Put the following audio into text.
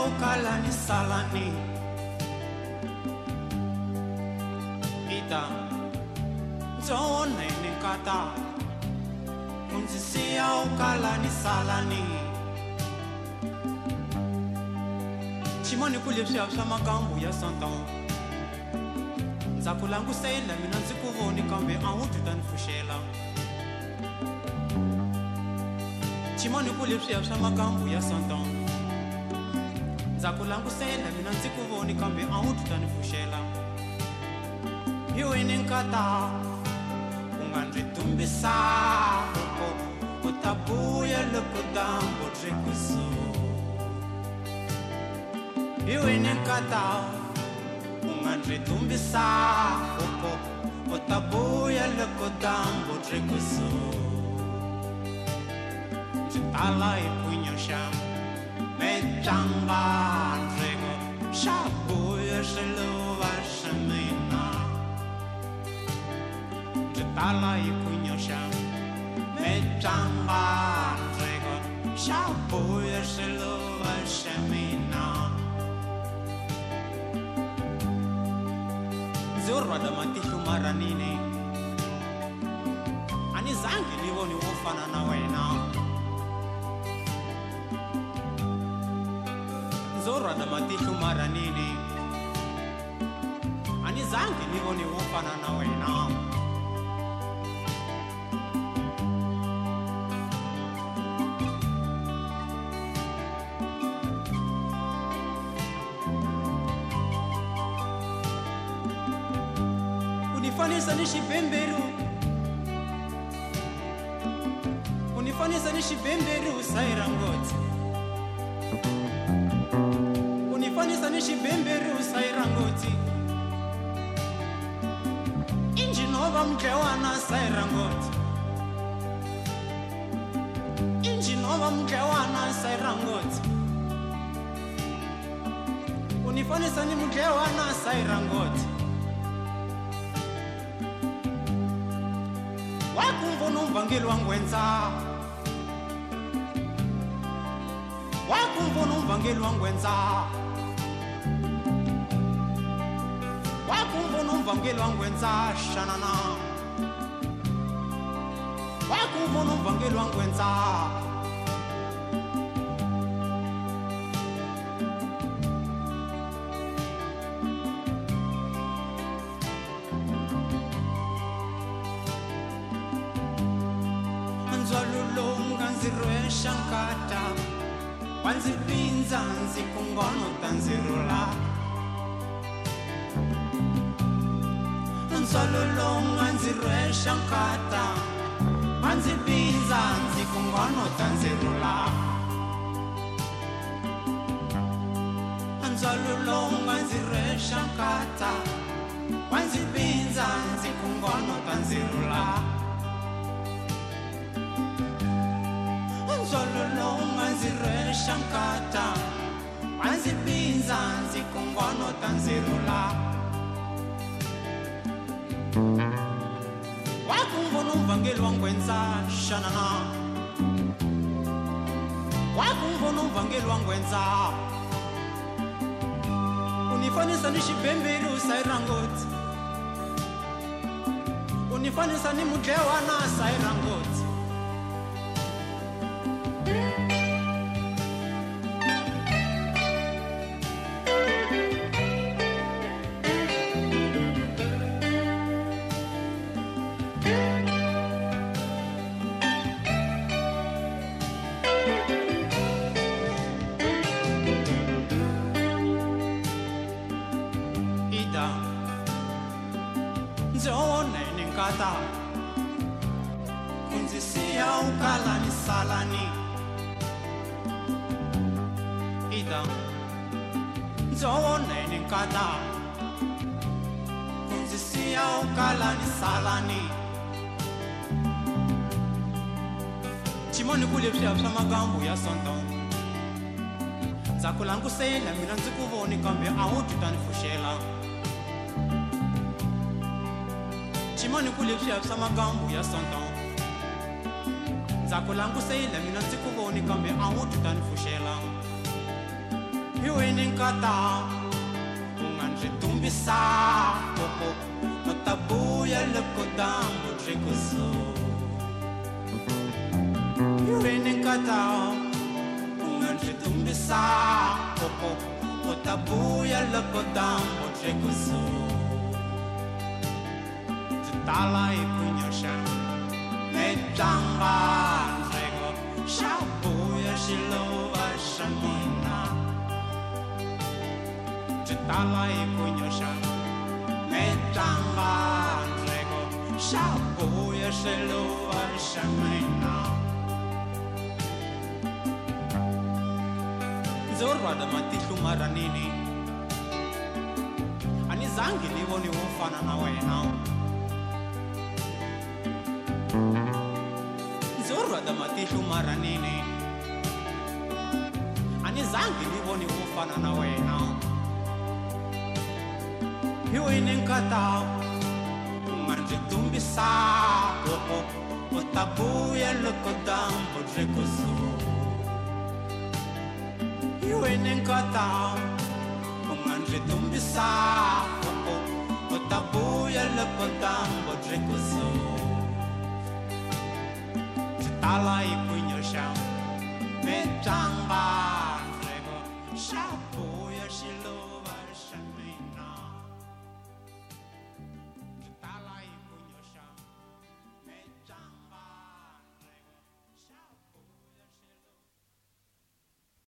ukala ni salani ita zone ni kata unzisia ukala ni salani chimoni kulipsha makambu ya santan nzakulangu sela mina nzikuvoni kambe autu tanfushela chimoni kulipsha makambu ya santan nzakulangu sela mina nzikuvoni kambe autu tanfushela hiwini nkata ungandritumbisa uko utabuya lukudambo drikusu hiwini nkata ungandritumbisa uko utabuya lukudambo drikusu njitala ikunyosha mechamba drego shabuya shiluva shimina njitala ikunyosha mechamba drego shabuya shiluva shimina ziurwada matihlu maranini anizange nivoni wofana na wena ziurwada matihlu maranini anizange nivoni wofana na wena unifanisa nishibemberu unifanisa nishibemberu sairangoti unifanisa nishibemberu sairangoti injinova mjewana sairangoti injinova mjewana sairangoti unifanisa ni mjewana sairangoti wakumvona umvangeli wangwenza wakumvona umvangeli wangwenza wakumvona umvangeli wangwenza shanana wakumvona umvangeli wangwenza nzirwesha nkata wanzipinza nzikungono tanzirula nsololonga nzirwesha nkata wanzipinza nzikungono tanzirula nsololonga nzirwesha nkata wanzipinza nzikungono tanzirula nsololonga nzirwesha nkata wanzipinza nzikungono tanzirula wakumvona umvangeli wangwenza shanana wakumvona umvangeli wangwenza unifanisa ni xibemberu sairangoti unifanisa ni mudlewana sairangoti nzone ninkata unzisia ukala ni salani ida nzone ninkata unzisia ukala ni salani chimoni kulipsha magambo ya santan zakulangu sela mina nzikuvoni kambe autu tanfushela chimoni kulipsha magambo ya santan zakulangu sela mina nzikuvoni kambe autu tanfushela hiwini nkata u nga ndzi tumbisa koko u ta vuya loko dyambu ri kusuhi hiwini nkata u nga ndzi tumbisa koko u ta vuya loko dyambu ri kusuhi ndzi tala hi ku nyoxa tlanga ndzheko xa vuya xilova xa mina byi tala hi ku nyoxa tlanga ndzheko xa vuya xilova xa mina ndzi rhwala matihlo maranini a ni zangi ni voni wo fana na wena da matihlo maranini a ni zangi ni voni wo fana na wena hiwini nkata u nga ndzi tumbisa koko u ta vuya loko dyambu ri kusuhi hiwini nkata u nga ndzi tumbisa koko u ta vuya loko dyambu ri kusuhi tala hi ku nyoxa tlanga ndzheko xa vuya xilova